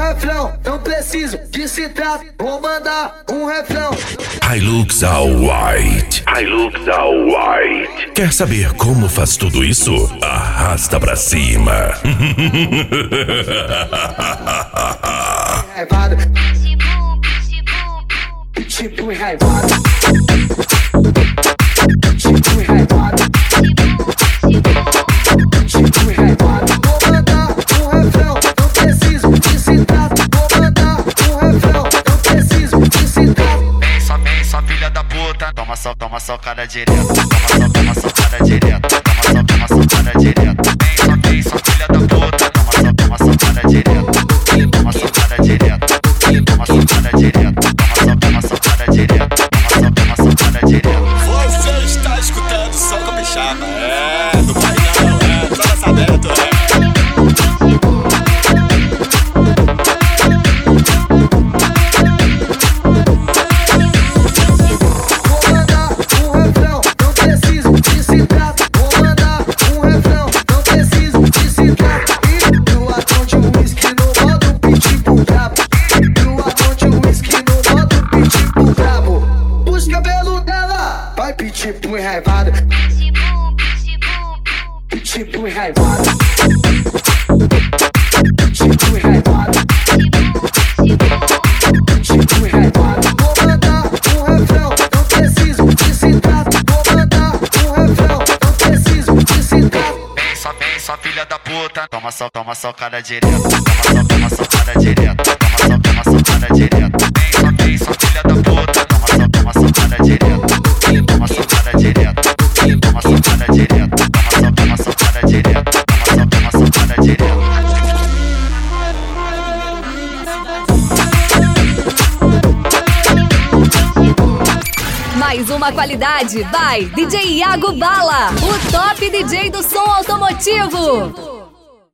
refrão, não preciso de citrato, vou mandar um refrão. Hilux All White. Hilux All White. Quer saber como faz tudo isso? Arrasta pra cima. Raivado. Tipo raivado. Tipo raivado. Tipo raivado. Vou mandar um refrão, não preciso de citrato. Vou mandar um refrão, não preciso de citrato. Vem só filha da puta. Toma só cara direto. Toma só cara direto. Toma só cara direto. Vem só filha da puta. Toma só cara direto. Toma só cara direto. Toma só cara direto. Toma só cara direto. Toma só cara direto. Você está escutando só com a bichada. Do painel, só lançamento, tipo enraivado, tipo enraivado, tipo enraivado, tipo enraivado. Vou mandar um refrão, não preciso de citrato. Vou mandar um refrão, não preciso de citrato. Vem só filha da puta. Toma só cara direto. Toma só cara direto. Toma só cara direto. Vem só filha da puta. Toma só cara direto. Toma só cara direto. Toma só cara direto. Toma só cara direto. Toma só cara direto. Mais uma qualidade by DJ Iago Bala, o top DJ do som automotivo.